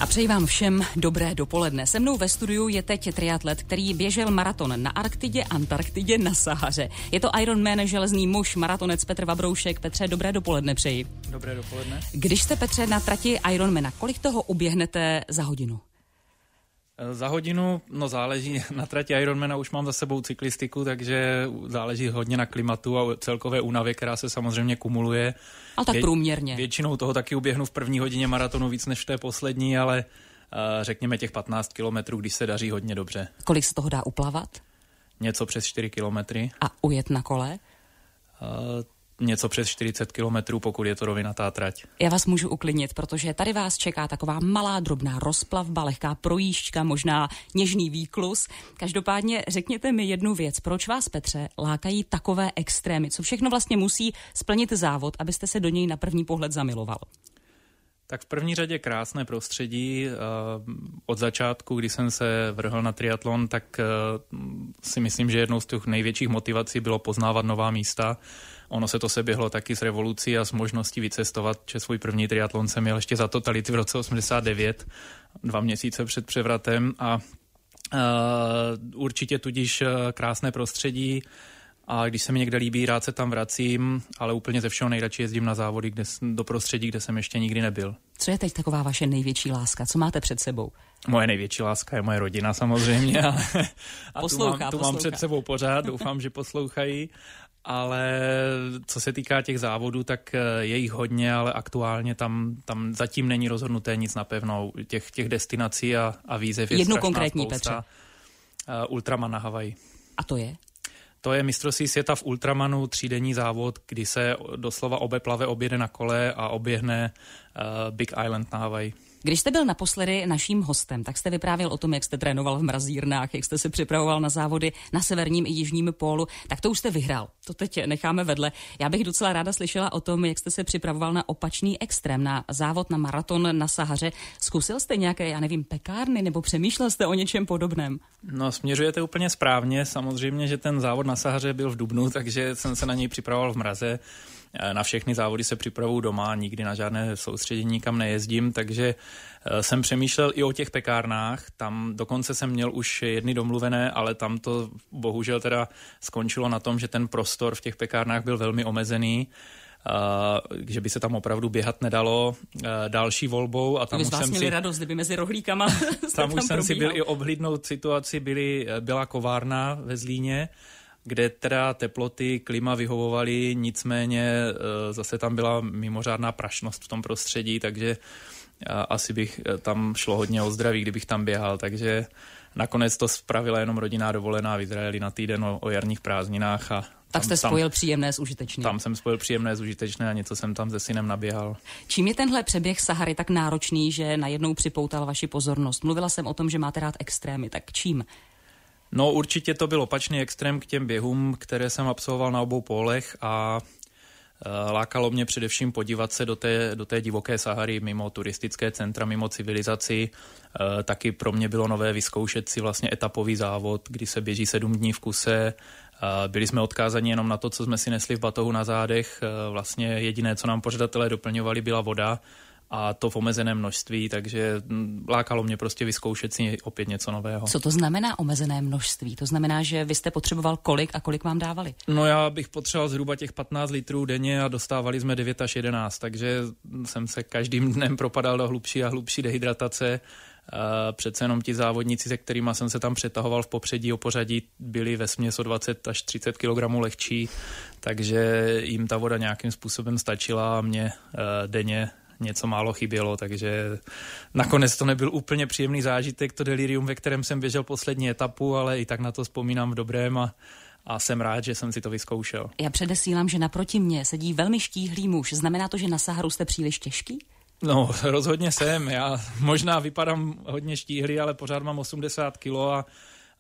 A přeji vám všem dobré dopoledne. Se mnou ve studiu je teď triatlet, který běžel maraton na Arktidě, Antarktidě, na Sahaře. Je to Ironman, železný muž, maratonec Petr Vabroušek. Petře, dobré dopoledne přeji. Dobré dopoledne. Když jste, Petře, na trati Ironmana, kolik toho uběhnete za hodinu? Za hodinu, záleží, na trati Ironmana už mám za sebou cyklistiku, takže záleží hodně na klimatu a celkové únavě, která se samozřejmě kumuluje. Ale tak průměrně. Většinou toho taky uběhnu v první hodině maratonu víc než v té poslední, ale řekněme těch 15 kilometrů, když se daří hodně dobře. Kolik se toho dá uplavat? Něco přes 4 kilometry. A ujet na kole? Něco přes 40 kilometrů, pokud je to rovinatá trať. Já vás můžu uklidnit, protože tady vás čeká taková malá, drobná rozplavba, lehká projížďka, možná něžný výklus. Každopádně řekněte mi jednu věc. Proč vás, Petře, lákají takové extrémy? Co všechno vlastně musí splnit závod, abyste se do něj na první pohled zamiloval? Tak v první řadě krásné prostředí. Od začátku, kdy jsem se vrhl na triatlon, tak si myslím, že jednou z těch největších motivací bylo poznávat nová místa. Ono se to seběhlo taky s revolucí a s možností vycestovat, že svůj první triatlon jsem měl ještě za totality v roce 89, 2 měsíce před převratem a určitě tudíž krásné prostředí. A když se mi někde líbí, rád se tam vracím, ale úplně ze všeho nejradši jezdím na závody do prostředí, kde jsem ještě nikdy nebyl. Co je teď taková vaše největší láska? Co máte před sebou? Moje největší láska je moje rodina samozřejmě. A poslouchá. Mám před sebou pořád, doufám, že poslouchají. Ale co se týká těch závodů, tak je jich hodně, ale aktuálně tam zatím není rozhodnuté nic napevno. Těch destinací a výzev je jednu strašná konkrétní, spousta. Petře. Ultraman na Havaji. A to je? To je mistrovství světa v ultramanu, 3denní závod, kdy se doslova obeplave objede na kole a oběhne Big Island na Havaji. Když jste byl naposledy naším hostem, tak jste vyprávěl o tom, jak jste trénoval v mrazírnách, jak jste se připravoval na závody na severním i jižním pólu, tak to už jste vyhrál. To teď necháme vedle. Já bych docela ráda slyšela o tom, jak jste se připravoval na opačný extrém, na závod na maraton na Sahaře. Zkusil jste nějaké, pekárny, nebo přemýšlel jste o něčem podobném? No, směřujete úplně správně. Samozřejmě, že ten závod na Sahaře byl v dubnu, takže jsem se na něj připravoval v mraze. Na všechny závody se připravuju doma, nikdy na žádné soustředění nikam nejezdím, takže jsem přemýšlel i o těch pekárnách. Tam dokonce jsem měl už jedny domluvené, ale tam to bohužel teda skončilo na tom, že ten prostor v těch pekárnách byl velmi omezený, že by se tam opravdu běhat nedalo. Další volbou a tam už jsem si radost, kdyby mezi rohlíkama tam už jsem si byl i obhlídnout situaci, byla kovárna ve Zlíně, kde teda teploty, klima vyhovovaly, nicméně zase tam byla mimořádná prašnost v tom prostředí, takže asi bych tam šlo hodně o zdraví, kdybych tam běhal, takže nakonec to spravila jenom rodinná dovolená v Izraeli na týden o jarních prázdninách. Tak jste spojil příjemné s užitečným. Tam jsem spojil příjemné s užitečné a něco jsem tam se synem naběhal. Čím je tenhle přeběh Sahary tak náročný, že najednou připoutal vaši pozornost? Mluvila jsem o tom, že máte rád extrémy, tak čím? No určitě to byl opačný extrém k těm běhům, které jsem absolvoval na obou pólech a lákalo mě především podívat se do té divoké Sahary mimo turistické centra, mimo civilizaci. Taky pro mě bylo nové vyzkoušet si vlastně etapový závod, kdy se běží 7 dní v kuse. Byli jsme odkázáni jenom na to, co jsme si nesli v batohu na zádech. Vlastně jediné, co nám pořadatelé doplňovali, byla voda. A to v omezeném množství, takže lákalo mě prostě vyzkoušet si opět něco nového. Co to znamená omezené množství? To znamená, že vy jste potřeboval kolik a kolik vám dávali? No já bych potřeboval zhruba těch 15 litrů denně a dostávali jsme 9 až 11, takže jsem se každým dnem propadal do hlubší a hlubší dehydratace. Přece jenom ti závodníci, se kterými jsem se tam přetahoval v popředí o pořadí, byli vesměs o 20 až 30 kg lehčí, takže jim ta voda nějakým způsobem stačila a mě denně něco málo chybělo, takže nakonec to nebyl úplně příjemný zážitek, to delirium, ve kterém jsem běžel poslední etapu, ale i tak na to vzpomínám v dobrém a jsem rád, že jsem si to vyzkoušel. Já předesílám, že naproti mně sedí velmi štíhlý muž. Znamená to, že na Saharu jste příliš těžký? No, rozhodně jsem. Já možná vypadám hodně štíhlý, ale pořád mám 80 kilo a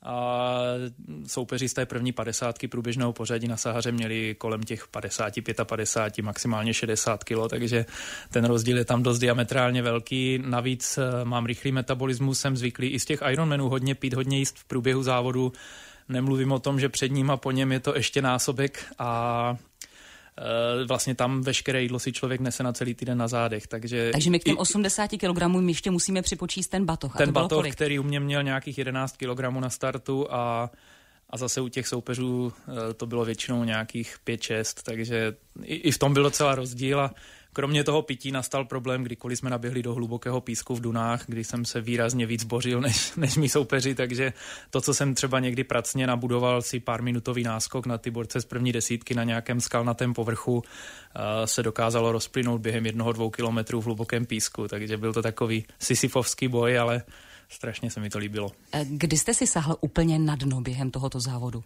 soupeři z té první 50 průběžného pořadí na Sahaře měli kolem těch 50, 55, maximálně 60 kilo, takže ten rozdíl je tam dost diametrálně velký. Navíc mám rychlý metabolismus, jsem zvyklý i z těch Ironmanů hodně pít, hodně jíst v průběhu závodu. Nemluvím o tom, že před ním a po něm je to ještě násobek a vlastně tam veškeré jídlo si člověk nese na celý týden na zádech. Takže my k těm 80 kilogramům ještě musíme připočíst ten batoh. Ten batoh, který u mě měl nějakých 11 kilogramů na startu a zase u těch soupeřů to bylo většinou nějakých 5-6, takže i v tom byl docela rozdíl a kromě toho pití nastal problém, kdykoliv jsme naběhli do hlubokého písku v dunách, kdy jsem se výrazně víc bořil než mý soupeři, takže to, co jsem třeba někdy pracně nabudoval si pár minutový náskok na ty borce z první desítky na nějakém skalnatém povrchu, se dokázalo rozplynout během 1-2 kilometrů v hlubokém písku, takže byl to takový sisyfovský boj, ale strašně se mi to líbilo. Kdy jste si sáhl úplně na dno během tohoto závodu?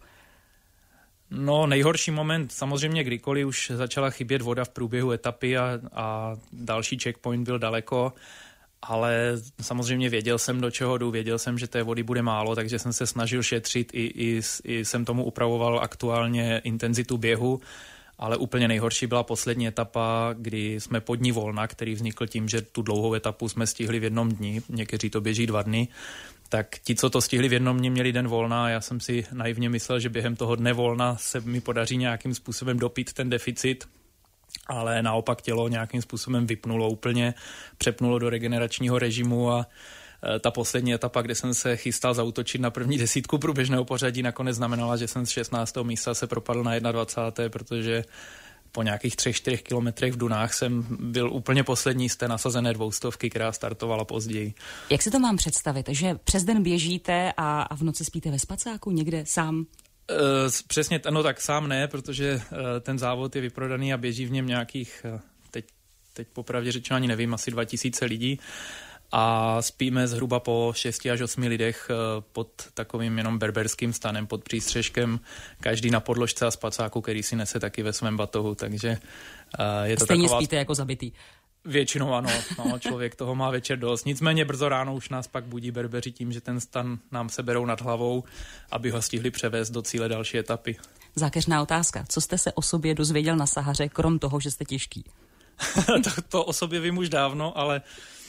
No, nejhorší moment samozřejmě kdykoliv už začala chybět voda v průběhu etapy a další checkpoint byl daleko, ale samozřejmě věděl jsem, do čeho jdu, věděl jsem, že té vody bude málo, takže jsem se snažil šetřit i jsem tomu upravoval aktuálně intenzitu běhu, ale úplně nejhorší byla poslední etapa, kdy jsme po dní volna, který vznikl tím, že tu dlouhou etapu jsme stihli v jednom dni, někteří to běží 2 dny, tak ti, co to stihli v jednom dni, měli den volna a já jsem si naivně myslel, že během toho dne volna se mi podaří nějakým způsobem dopít ten deficit, ale naopak tělo nějakým způsobem vypnulo úplně, přepnulo do regeneračního režimu a ta poslední etapa, kde jsem se chystal zaútočit na první desítku průběžného pořadí, nakonec znamenala, že jsem z 16. místa se propadl na 21., protože po nějakých 3-4 kilometrech v dunách jsem byl úplně poslední z té nasazené 200, která startovala později. Jak si to mám představit, že přes den běžíte a v noci spíte ve spacáku někde sám? Přesně, no tak sám ne, protože ten závod je vyprodaný a běží v něm nějakých, teď popravdě řečeno ani nevím, asi 2000 lidí. A spíme zhruba po 6 až 8 lidech pod takovým jenom berberským stanem, pod přístřeškem, každý na podložce a spacáku, který si nese taky ve svém batohu, takže je to stejně taková... spíte jako zabitý. Většinou ano, člověk toho má večer dost. Nicméně brzo ráno už nás pak budí berbeři tím, že ten stan nám seberou nad hlavou, aby ho stihli převést do cíle další etapy. Zákeřná otázka. Co jste se o sobě dozvěděl na Sahaře, krom toho, že jste těžký? to o sobě vím už dávno, ale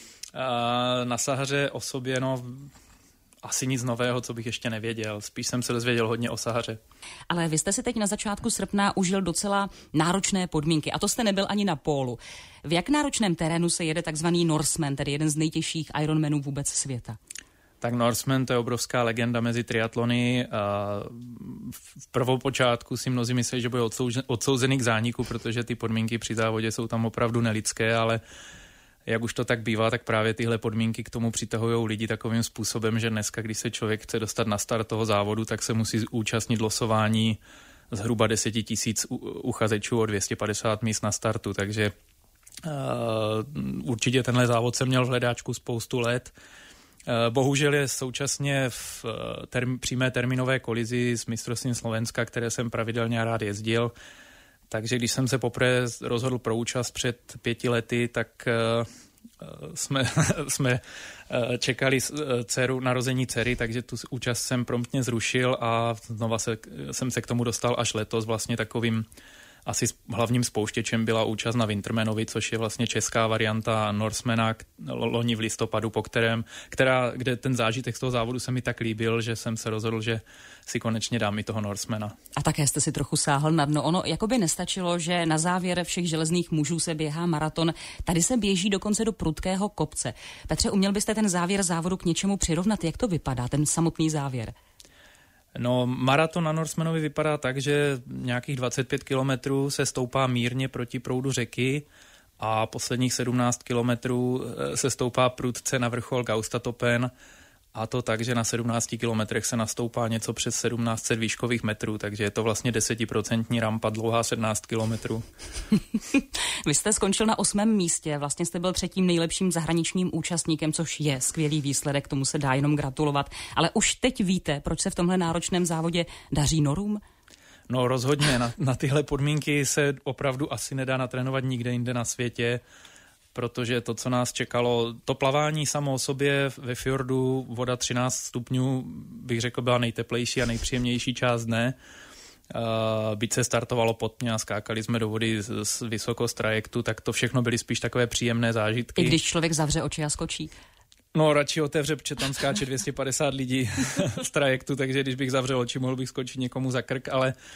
na Sahaře o sobě, asi nic nového, co bych ještě nevěděl. Spíš jsem se dozvěděl hodně o Sahaře. Ale vy jste si teď na začátku srpna užil docela náročné podmínky a to jste nebyl ani na pólu. V jak náročném terénu se jede takzvaný Norseman, tedy jeden z nejtěžších Ironmanů vůbec světa? Tak Norseman, to je obrovská legenda mezi triatlony. V prvopočátku si mnozí myslí, že bude odsouzený k zániku, protože ty podmínky při závodě jsou tam opravdu nelidské, ale jak už to tak bývá, tak právě tyhle podmínky k tomu přitahují lidi takovým způsobem, že dneska, když se člověk chce dostat na start toho závodu, tak se musí účastnit losování zhruba 10 000 uchazečů o 250 míst na startu, takže určitě tenhle závod jsem měl v hledáčku spoustu let. Bohužel je současně v přímé termínové kolizi s mistrovstvím Slovenska, které jsem pravidelně rád jezdil. Takže když jsem se poprvé rozhodl pro účast před 5 lety, tak jsme čekali narození dcery, takže tu účast jsem promptně zrušil a znova jsem se k tomu dostal až letos. Vlastně takovým asi hlavním spouštěčem byla účast na Wintermanovi, což je vlastně česká varianta Norsemana loni v listopadu, kde ten zážitek z toho závodu se mi tak líbil, že jsem se rozhodl, že si konečně dám i toho Norsemana. A také jste si trochu sáhl na dno. Ono jakoby nestačilo, že na závěr všech železných mužů se běhá maraton. Tady se běží dokonce do prudkého kopce. Petře, uměl byste ten závěr závodu k něčemu přirovnat? Jak to vypadá, ten samotný závěr? No, maraton na Norsemanovi vypadá tak, že nějakých 25 kilometrů se stoupá mírně proti proudu řeky a posledních 17 kilometrů se stoupá prudce na vrchol Gaustatopen, a to tak, že na 17 kilometrech se nastoupá něco přes 1700 výškových metrů, takže je to vlastně 10% rampa dlouhá 17 kilometrů. Vy jste skončil na 8. místě, vlastně jste byl 3. nejlepším zahraničním účastníkem, což je skvělý výsledek, tomu se dá jenom gratulovat. Ale už teď víte, proč se v tomhle náročném závodě daří Norům? No rozhodně, na tyhle podmínky se opravdu asi nedá natrénovat nikde jinde na světě, protože to, co nás čekalo, to plavání samo o sobě ve fjordu, voda 13 stupňů, bych řekl, byla nejteplejší a nejpříjemnější část dne. Byť se startovalo pod mě a skákali jsme do vody vysoko z trajektu, tak to všechno byly spíš takové příjemné zážitky. I když člověk zavře oči a skočí? No, radši otevře, protože tam skáče 250 lidí z trajektu, takže když bych zavřel oči, mohl bych skočit někomu za krk, ale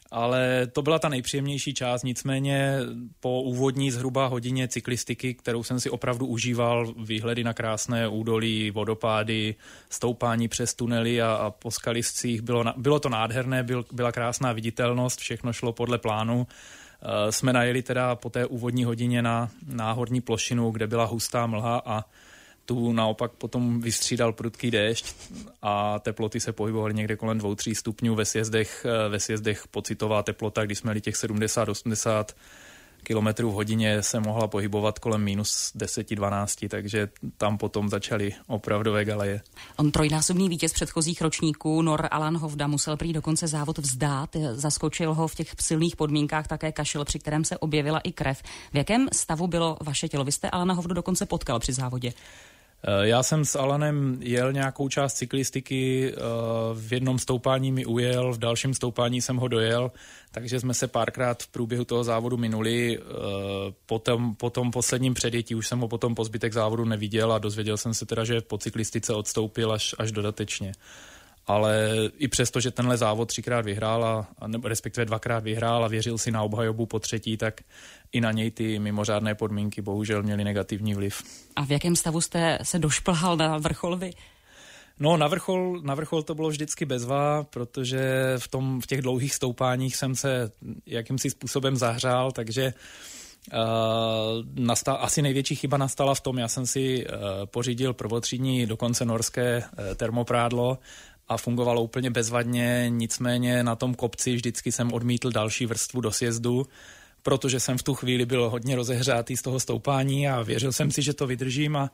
ale to byla ta nejpříjemnější část, nicméně po úvodní zhruba hodině cyklistiky, kterou jsem si opravdu užíval, výhledy na krásné údolí, vodopády, stoupání přes tunely a po skaliscích, bylo to nádherné, byla krásná viditelnost, všechno šlo podle plánu. Jsme najeli teda po té úvodní hodině na náhorní plošinu, kde byla hustá mlha a tu naopak potom vystřídal prudký déšť a teploty se pohybovaly někde kolem 2-3 stupňů. Ve sjezdech pocitová teplota, když jsme jeli těch 70-80 km v hodině, se mohla pohybovat kolem minus 10-12, takže tam potom začaly opravdové galeje. On trojnásobný vítěz předchozích ročníků, Nor Alan Hovda, musel prý dokonce závod vzdát. Zaskočil ho v těch silných podmínkách také kašel, při kterém se objevila i krev. V jakém stavu bylo vaše tělo? Vy jste Alana Hovdu dokonce potkal při závodě. Já jsem s Alanem jel nějakou část cyklistiky, v jednom stoupání mi ujel, v dalším stoupání jsem ho dojel, takže jsme se párkrát v průběhu toho závodu minuli. Po tom posledním předjetí už jsem ho potom po zbytek závodu neviděl a dozvěděl jsem se teda, že po cyklistice odstoupil až dodatečně. Ale i přesto, že tenhle závod 3krát vyhrál, respektive 2krát vyhrál a věřil si na obhajobu po třetí, tak i na něj ty mimořádné podmínky bohužel měly negativní vliv. A v jakém stavu jste se došplhal na vrchol vy? No, na vrchol to bylo vždycky bezva, protože v těch dlouhých stoupáních jsem se jakýmsi způsobem zahřál, takže asi největší chyba nastala v tom, já jsem si pořídil prvotřídní, dokonce norské termoprádlo a fungovalo úplně bezvadně, nicméně na tom kopci vždycky jsem odmítl další vrstvu do sjezdu, protože jsem v tu chvíli byl hodně rozehřátý z toho stoupání a věřil jsem si, že to vydržím a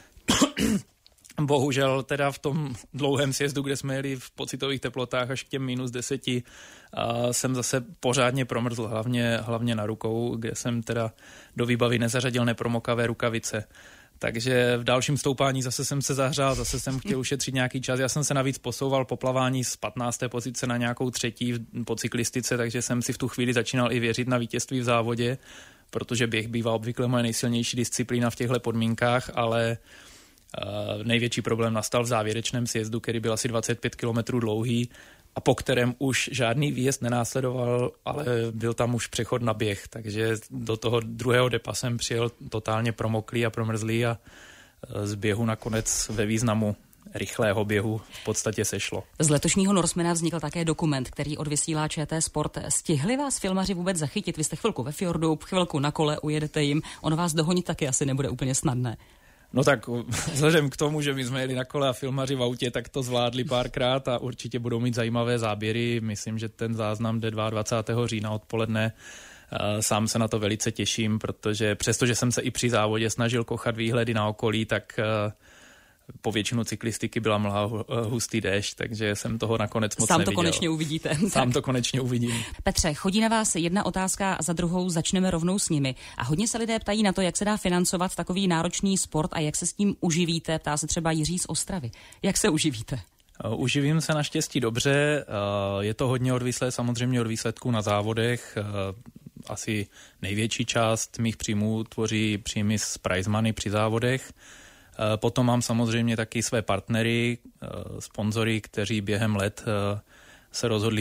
bohužel teda v tom dlouhém sjezdu, kde jsme jeli v pocitových teplotách až k těm minus 10, jsem zase pořádně promrzl, hlavně na rukou, kde jsem teda do výbavy nezařadil nepromokavé rukavice. Takže v dalším stoupání zase jsem se zahřál, zase jsem chtěl ušetřit nějaký čas. Já jsem se navíc posouval po plavání z 15. pozice na nějakou 3. po cyklistice, takže jsem si v tu chvíli začínal i věřit na vítězství v závodě, protože běh bývá obvykle moje nejsilnější disciplína v těchto podmínkách, ale největší problém nastal v závěrečném sjezdu, který byl asi 25 km dlouhý a po kterém už žádný výjezd nenásledoval, ale byl tam už přechod na běh, takže do toho druhého depa jsem přijel totálně promoklý a promrzlý a z běhu nakonec ve významu rychlého běhu v podstatě sešlo. Z letošního Norsemana vznikl také dokument, který odvysílá ČT Sport. Stihli vás filmaři vůbec zachytit? Vy jste chvilku ve fjordu, chvilku na kole, ujedete jim. On vás dohonit taky asi nebude úplně snadné. No tak vzhledem k tomu, že my jsme jeli na kole a filmaři v autě, tak to zvládli párkrát a určitě budou mít zajímavé záběry. Myslím, že ten záznam jde 22. října odpoledne. Sám se na to velice těším, protože přestože jsem se i při závodě snažil kochat výhledy na okolí, tak po většinu cyklistiky byla mlha, hustý déšť, takže jsem toho nakonec moc neviděl. Sám to konečně uvidíte. Sám to konečně uvidím. Petře, chodí na vás jedna otázka a za druhou začneme rovnou s nimi. A hodně se lidé ptají na to, jak se dá financovat takový náročný sport a jak se s tím uživíte. Ptá se třeba Jiří z Ostravy. Jak se uživíte? Uživím se naštěstí dobře. Je to hodně odvislé samozřejmě od výsledků na závodech. Asi největší část mých příjmů tvoří příjmy z prize money při závodech. Potom mám samozřejmě taky své partnery, sponzory, kteří během let se rozhodli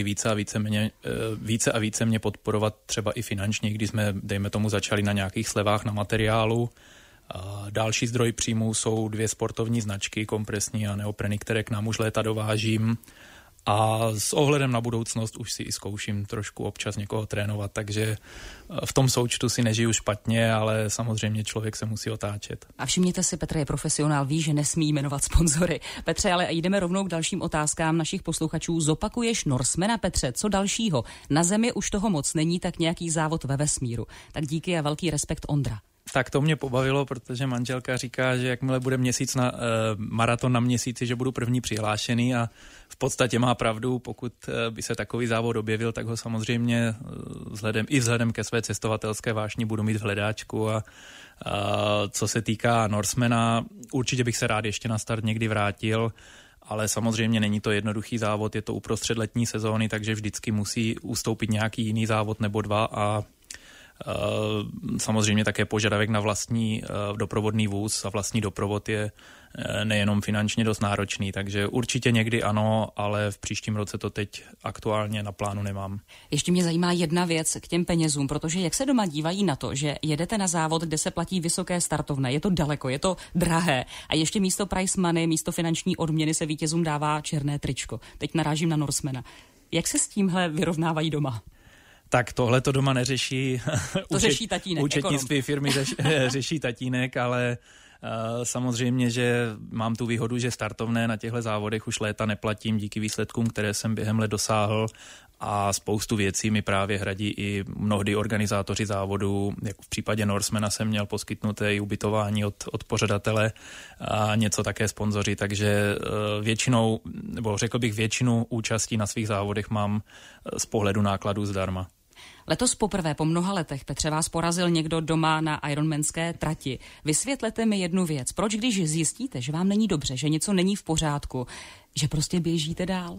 více a více mě podporovat třeba i finančně, když jsme, dejme tomu, začali na nějakých slevách na materiálu. Další zdroj příjmů jsou 2 sportovní značky, kompresní a neopreny, které k nám už léta dovážím. A s ohledem na budoucnost už si i zkouším trošku občas někoho trénovat, takže v tom součtu si nežiju špatně, ale samozřejmě člověk se musí otáčet. A všimněte si, Petr je profesionál, ví, že nesmí jmenovat sponzory. Petře, ale jdeme rovnou k dalším otázkám našich posluchačů. Zopakuješ Norsemana, Petře, co dalšího? Na zemi už toho moc není, tak nějaký závod ve vesmíru. Tak díky a velký respekt, Ondra. Tak to mě pobavilo, protože manželka říká, že jakmile bude maraton na měsíci, že budu první přihlášený a v podstatě má pravdu, pokud by se takový závod objevil, tak ho samozřejmě vzhledem ke své cestovatelské vášni budu mít v hledáčku a co se týká Norsemana, určitě bych se rád ještě na start někdy vrátil, ale samozřejmě není to jednoduchý závod, je to uprostřed letní sezóny, takže vždycky musí ustoupit nějaký jiný závod nebo dva a Samozřejmě také požadavek na vlastní doprovodný vůz a vlastní doprovod je nejenom finančně dost náročný, takže určitě někdy ano, ale v příštím roce to teď aktuálně na plánu nemám. Ještě mě zajímá jedna věc k těm penězům, protože jak se doma dívají na to, že jedete na závod, kde se platí vysoké startovné, je to daleko, je to drahé a ještě místo prize money, místo finanční odměny se vítězům dává černé tričko. Teď narážím na Norsemana. Jak se s tímhle vyrovnávají doma? Tak tohle to doma neřeší. To řeší tatínek. Účetnictví firmy řeší tatínek, ale samozřejmě, že mám tu výhodu, že startovné na těchto závodech už léta neplatím díky výsledkům, které jsem během let dosáhl a spoustu věcí mi právě hradí i mnohdy organizátoři závodů. Jak v případě Norsemana jsem měl poskytnuté i ubytování od pořadatele a něco také sponzoři, takže většinou, nebo řekl bych většinu účastí na svých závodech mám z pohledu nákladů zdarma. Letos poprvé po mnoha letech, Petře, vás porazil někdo doma na ironmanské trati. Vysvětlete mi jednu věc. Proč, když zjistíte, že vám není dobře, že něco není v pořádku, že prostě běžíte dál?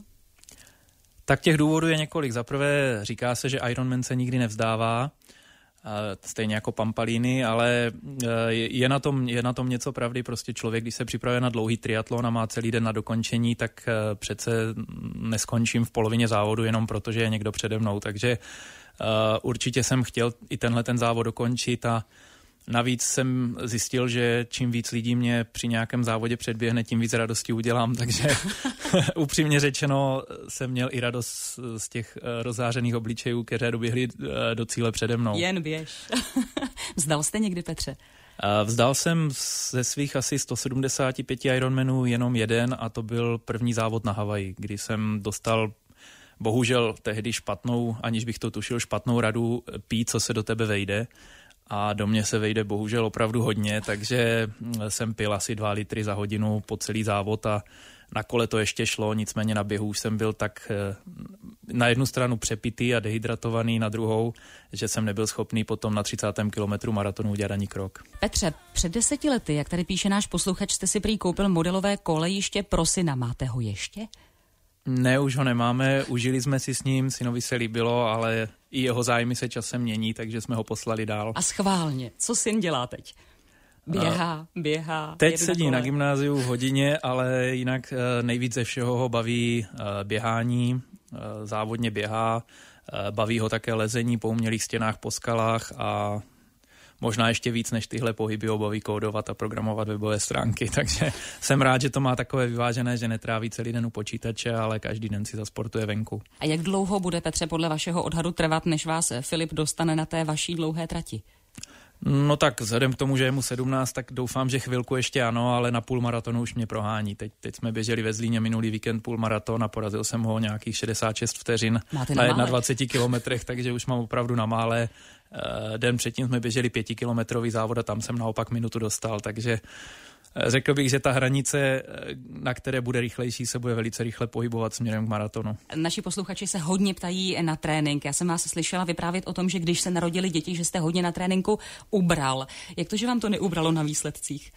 Tak těch důvodů je několik. Za prvé říká se, že Ironman se nikdy nevzdává, stejně jako Pampalini, ale je na tom něco pravdy. Prostě člověk, když se připravuje na dlouhý triatlon a má celý den na dokončení, tak přece neskončím v polovině závodu jenom proto, že je někdo přede mnou. Takže určitě jsem chtěl i tenhle ten závod dokončit a navíc jsem zjistil, že čím víc lidí mě při nějakém závodě předběhne, tím víc radosti udělám, takže upřímně řečeno jsem měl i radost z těch rozzářených obličejů, které doběhly do cíle přede mnou. Jen běž. Vzdal jste někdy, Petře? Vzdal jsem ze svých asi 175 Ironmanů jenom jeden a to byl první závod na Havaji, kdy jsem dostal bohužel tehdy špatnou, aniž bych to tušil, špatnou radu pít, co se do tebe vejde. A do mě se vejde bohužel opravdu hodně, takže jsem pil asi 2 litry za hodinu po celý závod a na kole to ještě šlo, nicméně na běhu už jsem byl tak na jednu stranu přepitý a dehydratovaný, na druhou, že jsem nebyl schopný potom na 30. kilometru maratonu udělat ani krok. Petře, před 10 lety, jak tady píše náš posluchač, jste si prý koupil modelové kolejiště pro syna. Máte ho ještě? Ne, už ho nemáme, užili jsme si s ním, synovi se líbilo, ale i jeho zájmy se časem mění, takže jsme ho poslali dál. A schválně, co syn dělá teď? Běhá. Teď sedí na gymnáziu v hodině, ale jinak nejvíc ze všeho ho baví běhání, závodně běhá, baví ho také lezení po umělých stěnách, po skalách a možná ještě víc než tyhle pohyby ho baví kódovat a programovat webové stránky, takže jsem rád, že to má takové vyvážené, že netráví celý den u počítače, ale každý den si zasportuje venku. A jak dlouho bude, Petře, podle vašeho odhadu trvat, než vás Filip dostane na té vaší dlouhé trati? No tak vzhledem k tomu, že je mu 17, tak doufám, že chvilku ještě ano, ale na půlmaratonu už mě prohání. Teď jsme běželi ve Zlíně minulý víkend půlmaraton a porazil jsem ho nějakých 66 vteřin na 21 kilometrech, takže už mám opravdu na mále. Den předtím jsme běželi 5kilometrový závod a tam jsem naopak minutu dostal, takže řekl bych, že ta hranice, na které bude rychlejší, se bude velice rychle pohybovat směrem k maratonu. Naši posluchači se hodně ptají na trénink. Já jsem vás slyšela vyprávět o tom, že když se narodili děti, že jste hodně na tréninku ubral. Jak to, že vám to neubralo na výsledcích?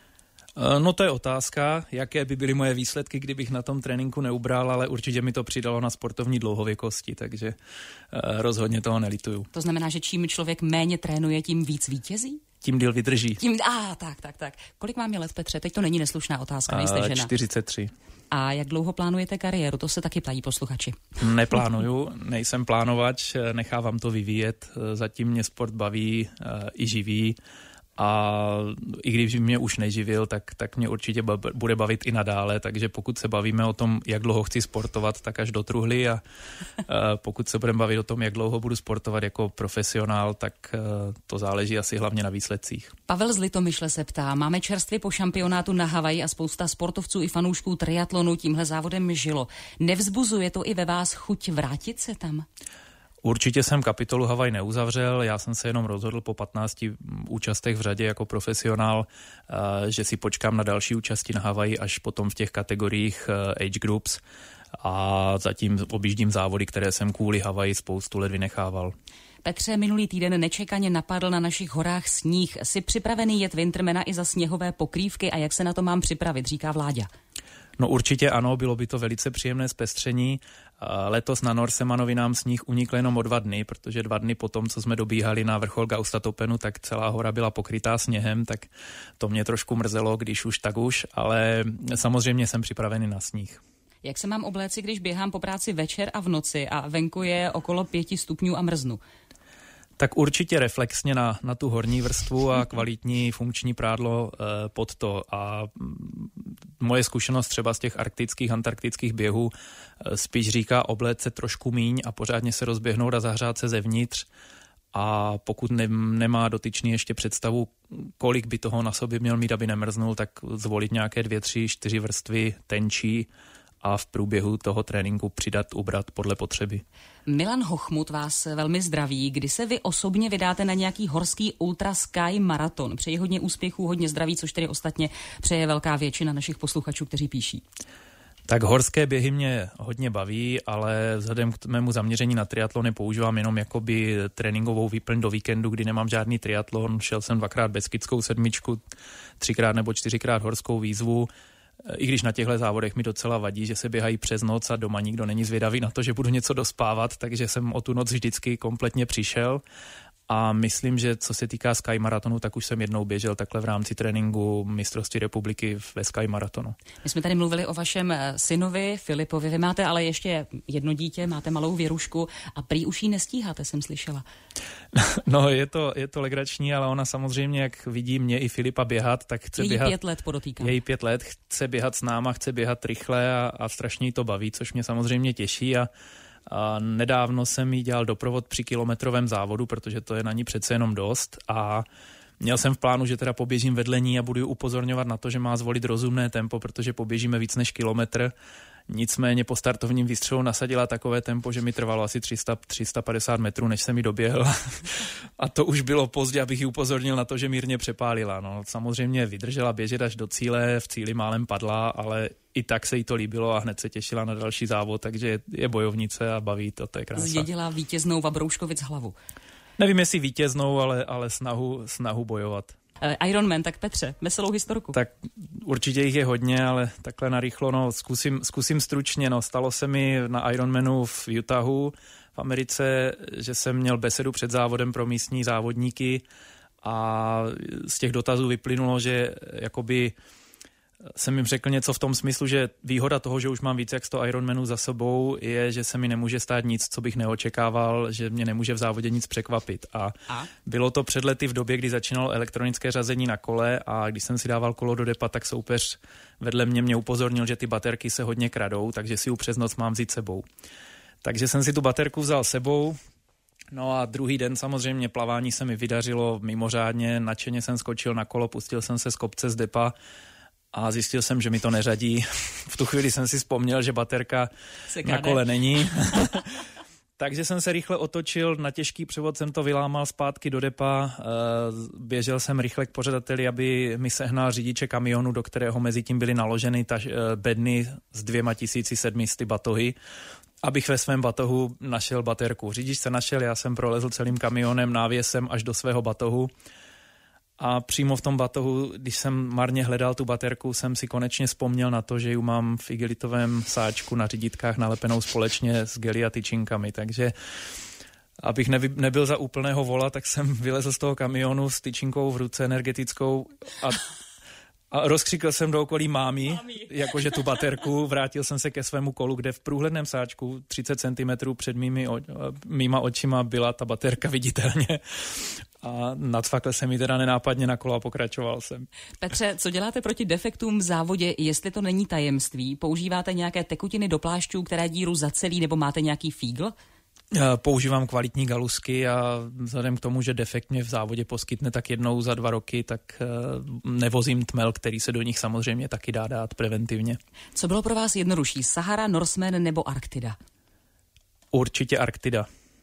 No to je otázka, jaké by byly moje výsledky, kdybych na tom tréninku neubral, ale určitě mi to přidalo na sportovní dlouhověkosti, takže rozhodně toho nelituju. To znamená, že čím člověk méně trénuje, tím víc vítězí? Tím díl vydrží. Tak. Kolik vám je let, Petře? Teď to není neslušná otázka, nejste žena. 43. A jak dlouho plánujete kariéru? To se taky ptají posluchači. Neplánuju, nejsem plánovač, nechávám to vyvíjet. Zatím mě sport baví i živí. A i když mě už neživil, tak mě určitě bude bavit i nadále, takže pokud se bavíme o tom, jak dlouho chci sportovat, tak až do truhly a pokud se budeme bavit o tom, jak dlouho budu sportovat jako profesionál, tak to záleží asi hlavně na výsledcích. Pavel z Litomyšle se ptá, máme čerstvě po šampionátu na Havaji a spousta sportovců i fanoušků triatlonu tímhle závodem žilo. Nevzbuzuje to i ve vás chuť vrátit se tam? Určitě jsem kapitolu Havaj neuzavřel, já jsem se jenom rozhodl po 15 účastech v řadě jako profesionál, že si počkám na další účasti na Havaji až potom v těch kategoriích age groups a zatím objíždím závody, které jsem kvůli Havaji spoustu let vynechával. Petře, minulý týden nečekaně napadl na našich horách sníh. Jsi připravený jet Wintermana i za sněhové pokrývky a jak se na to mám připravit, říká Vláďa? No určitě ano, bylo by to velice příjemné zpestření. Letos na Norsemanovi nám sníh unikl jenom o 2 dny, protože 2 dny potom, co jsme dobíhali na vrchol Gaustatopenu, tak celá hora byla pokrytá sněhem, tak to mě trošku mrzelo, když už tak už, ale samozřejmě jsem připravený na sníh. Jak se mám obléci, když běhám po práci večer a v noci a venku je okolo 5 stupňů a mrznu? Tak určitě reflexně na tu horní vrstvu a kvalitní funkční prádlo pod to. A moje zkušenost třeba z těch arktických, antarktických běhů spíš říká obléct se trošku míň a pořádně se rozběhnout a zahřát se zevnitř. A pokud nemá dotyčný ještě představu, kolik by toho na sobě měl mít, aby nemrznul, tak zvolit nějaké 2, 3, 4 vrstvy tenčí a v průběhu toho tréninku přidat, ubrat podle potřeby. Milan Hochmut vás velmi zdraví. Kdy se vy osobně vydáte na nějaký horský Ultra Sky maraton? Přeji hodně úspěchů, hodně zdraví, což tedy ostatně přeje velká většina našich posluchačů, kteří píší. Tak horské běhy mě hodně baví, ale vzhledem k mému zaměření na triatlon používám jenom jakoby tréninkovou výplň do víkendu, kdy nemám žádný triatlon. Šel jsem 2krát Beskidskou 7, 3krát nebo 4krát horskou výzvu. I když na těchto závodech mi docela vadí, že se běhají přes noc a doma nikdo není zvědavý na to, že budu něco dospávat, takže jsem o tu noc vždycky kompletně přišel. A myslím, že co se týká Sky maratonu, tak už jsem jednou běžel takhle v rámci tréninku mistrovství republiky ve Sky maratonu. My jsme tady mluvili o vašem synovi Filipovi. Vy máte ale ještě jedno dítě, máte malou Věrušku a prý už jí nestíháte, jsem slyšela. No, je to legrační, ale ona samozřejmě, jak vidí mě i Filipa běhat, tak chce běhat. Její 5 let, podotýkám. Její 5 let, chce běhat s náma, chce běhat rychle a strašně jí to baví, což mě samozřejmě těší a nedávno jsem jí dělal doprovod při kilometrovém závodu, protože to je na ní přece jenom dost a měl jsem v plánu, že teda poběžím vedle ní a budu ji upozorňovat na to, že má zvolit rozumné tempo, protože poběžíme víc než kilometr. Nicméně po startovním výstřelu nasadila takové tempo, že mi trvalo asi 350 metrů, než jsem ji doběhl. A to už bylo pozdě, abych ji upozornil na to, že mírně přepálila. No, samozřejmě vydržela běžet až do cíle, v cíli málem padla, ale i tak se jí to líbilo a hned se těšila na další závod, takže je bojovnice a baví to je krása. Zdědila vítěznou Vabrouškovic hlavu. Nevím, jestli vítěznou, ale snahu bojovat. Ironman, tak Petře, veselou historku. Tak určitě jich je hodně, ale takhle narychlo, no, zkusím stručně, no, stalo se mi na Ironmanu v Utahu v Americe, že jsem měl besedu před závodem pro místní závodníky a z těch dotazů vyplynulo, že jakoby jsem jim řekl něco v tom smyslu, že výhoda toho, že už mám víc jak 100 Ironmanů za sebou, je, že se mi nemůže stát nic, co bych neočekával, že mě nemůže v závodě nic překvapit. A bylo to před lety v době, kdy začínalo elektronické řazení na kole a když jsem si dával kolo do depa, tak soupeř vedle mě upozornil, že ty baterky se hodně kradou, takže si ji přes noc mám vzít sebou. Takže jsem si tu baterku vzal sebou. No a druhý den samozřejmě plavání se mi vydařilo mimořádně, nadšeně jsem skočil na kolo, pustil jsem se z kopce z depa a zjistil jsem, že mi to neřadí. V tu chvíli jsem si vzpomněl, že baterka na kole není. Takže jsem se rychle otočil, na těžký převod jsem to vylámal zpátky do depa, běžel jsem rychle k pořadateli, aby mi sehnal řidiče kamionu, do kterého mezi tím byly naloženy bedny s 2700 batohy, abych ve svém batohu našel baterku. Řidič se našel, já jsem prolezl celým kamionem, návěsem až do svého batohu. A přímo v tom batohu, když jsem marně hledal tu baterku, jsem si konečně vzpomněl na to, že ji mám v igelitovém sáčku na řídítkách nalepenou společně s gely a tyčinkami. Takže abych nebyl za úplného vola, tak jsem vylezl z toho kamionu s tyčinkou v ruce energetickou a rozkřikl jsem do okolí mámi, jakože tu baterku, vrátil jsem se ke svému kolu, kde v průhledném sáčku 30 cm před mýma očima byla ta baterka viditelně. A nadfakl jsem mi teda nenápadně na kolo a pokračoval jsem. Petře, co děláte proti defektům v závodě, jestli to není tajemství? Používáte nějaké tekutiny do plášťů, které díru zacelí, nebo máte nějaký fígl? Používám kvalitní galusky a vzhledem k tomu, že defekt mě v závodě poskytne tak jednou za 2 roky, tak nevozím tmel, který se do nich samozřejmě taky dá dát preventivně. Co bylo pro vás jednodušší, Sahara, Norseman nebo Arktida? Určitě Arktida.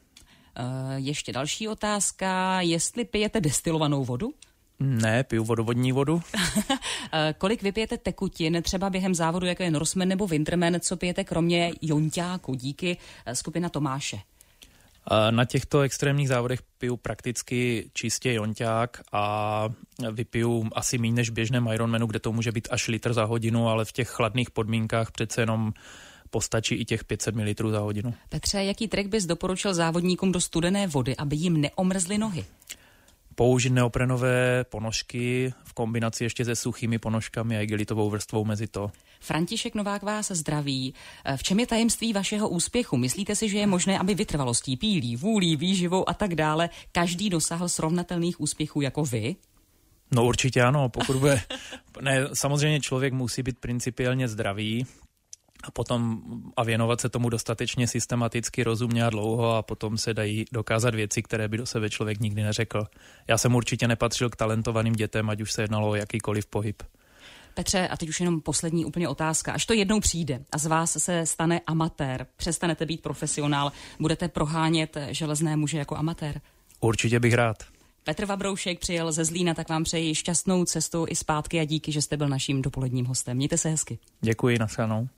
Ještě další otázka, jestli pijete destilovanou vodu? Ne, piju vodovodní vodu. Kolik vypijete tekutin, třeba během závodu, jako je Norseman nebo Winterman, co pijete kromě jonťáku, díky skupina Tomáše? Na těchto extrémních závodech piju prakticky čistě jonťák a vypiju asi méně než v běžném Ironmanu, kde to může být až litr za hodinu, ale v těch chladných podmínkách přece jenom postačí i těch 500 ml za hodinu. Petře, jaký trik bys doporučil závodníkům do studené vody, aby jim neomrzly nohy? Použít neoprenové ponožky v kombinaci ještě se suchými ponožkami a igelitovou vrstvou mezi to. František Novák vás zdraví. V čem je tajemství vašeho úspěchu? Myslíte si, že je možné, aby vytrvalostí, pílí, vůlí, výživou a tak dále každý dosáhl srovnatelných úspěchů jako vy? No určitě ano, pokud bude... Ne, samozřejmě člověk musí být principiálně zdravý a věnovat se tomu dostatečně systematicky, rozumně a dlouho a potom se dají dokázat věci, které by do sebe člověk nikdy neřekl. Já jsem určitě nepatřil k talentovaným dětem, ať už se jednalo o jakýkoliv pohyb. Petře, a teď už jenom poslední úplně otázka. Až to jednou přijde a z vás se stane amatér, přestanete být profesionál, budete prohánět železné muže jako amatér? Určitě bych rád. Petr Vabroušek přijel ze Zlína, tak vám přeji šťastnou cestu i zpátky a díky, že jste byl naším dopoledním hostem. Mějte se hezky. Děkuji, nashledanou.